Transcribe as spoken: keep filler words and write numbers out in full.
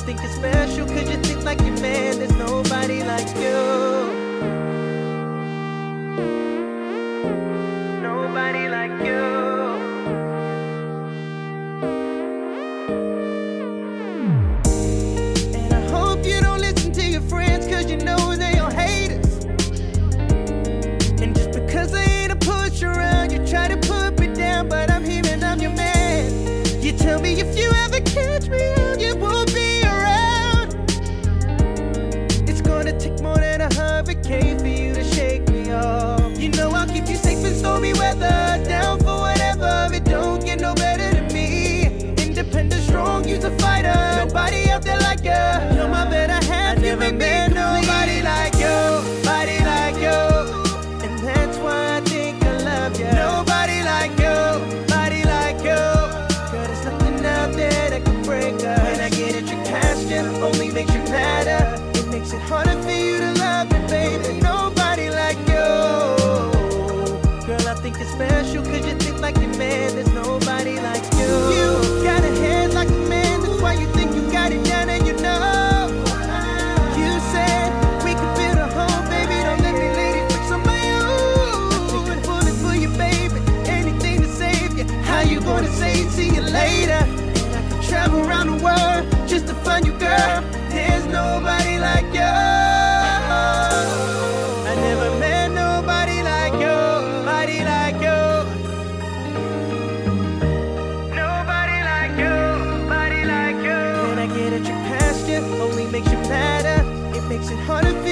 think you're special cause you think like your man. There's nobody like you. Nobody like you. And I hope you don't listen to your friends cause you know they all haters. And just because I ain't a push around, you try to put me down, but I'm here and I'm your man. You tell me if you ever catch me out, you won't be around. It's gonna take more than a hurricane for you to shake me off. You know I'll keep you safe in stormy weather, down for whatever. It don't get no better than me. Independent, strong, you's a fighter. Nobody out there like you. You're my better half. I never met nobody like you. Nobody like you. And that's why I think I love you. Nobody like you. Nobody like you. Girl, there's nothing out there that can break us. When I get at your pasture, only makes you madder. It makes it harder for you to love me, baby. Nobody like you. Girl, I think you're special cause you think like your man. There's nobody like you. You got a head like a man, that's why you think you got it down and you know. You said we could build a home, baby, don't let me lady fix on my own. I take a bullet for you, baby, anything to save you. How you gonna say see you later? And I could travel around the world just to find you, girl. There's nobody like you. I never met nobody like you. Nobody like you. Nobody like you. Nobody like you. When I get at your pasture, only makes you madder. It makes it harder for